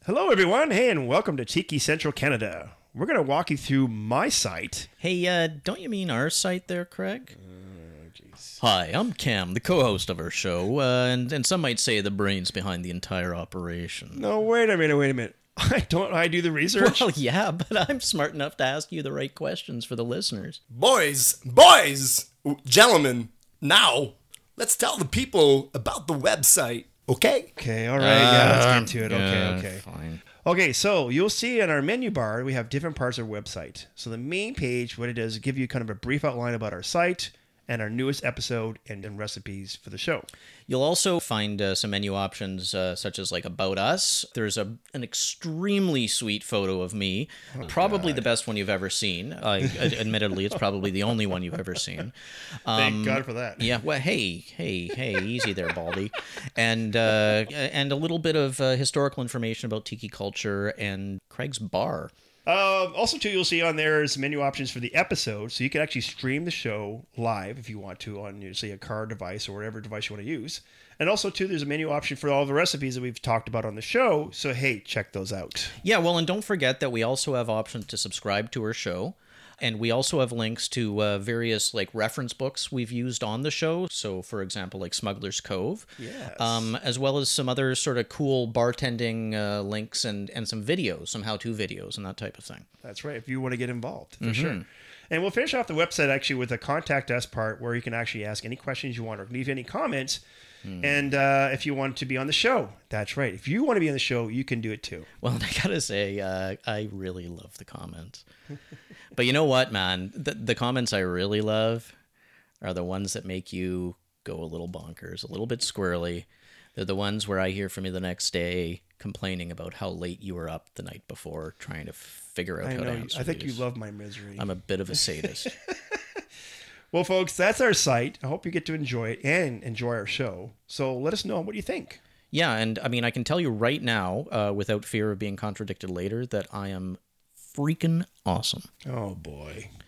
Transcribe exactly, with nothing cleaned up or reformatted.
Hello, everyone. Hey, and welcome to Tiki Central Canada. We're going to walk you through my site. Hey, uh, don't you mean our site there, Craig? Uh, Hi, I'm Cam, the co-host of our show, uh, and, and some might say the brains behind the entire operation. No, wait a minute, wait a minute. I don't I do the research? Well, yeah, but I'm smart enough to ask you the right questions for the listeners. Boys, boys, gentlemen, now let's tell the people about the website, okay? Okay, all right, yeah, let's get to it. Okay, Yeah, okay. Fine. Okay, so you'll see in our menu bar, we have different parts of our website. So the main page, what it does, is give you kind of a brief outline about our site and our newest episode and, and recipes for the show. You'll also find uh, some menu options uh, such as like About Us. There's a an extremely sweet photo of me, oh, probably God. the best one you've ever seen. Uh, admittedly, it's probably the only one you've ever seen. Um, Thank God for that. Yeah, well, hey, hey, hey, easy there, Baldy. And, uh, and a little bit of uh, historical information about tiki culture and Craig's bar. Um, also, too, you'll see on there is menu options for the episode, so you can actually stream the show live if you want to on, you know, say, a car device or whatever device you want to use. And also, too, there's a menu option for all the recipes that we've talked about on the show, so, hey, check those out. Yeah, well, and don't forget that we also have options to subscribe to our show. And we also have links to uh, various like reference books we've used on the show. So, for example, like Smuggler's Cove, yes. um, as well as some other sort of cool bartending uh, links and, and some videos, some how-to videos and that type of thing. That's right, if you want to get involved, for mm-hmm. sure. And we'll finish off the website actually with a contact us part where you can actually ask any questions you want or leave any comments. Mm. And uh, if you want to be on the show, that's right. If you want to be on the show, you can do it too. Well, I gotta say, uh, I really love the comments. But you know what, man? The, the comments I really love are the ones that make you go a little bonkers, a little bit squirrely. They're the ones where I hear from you the next day complaining about how late you were up the night before trying to figure out I how know, to answer I think these. you love my misery. I'm a bit of a sadist. Well, folks, that's our site. I hope you get to enjoy it and enjoy our show. So let us know what you think. Yeah, and I mean, I can tell you right now, uh, without fear of being contradicted later, that I am freaking awesome. Oh, boy.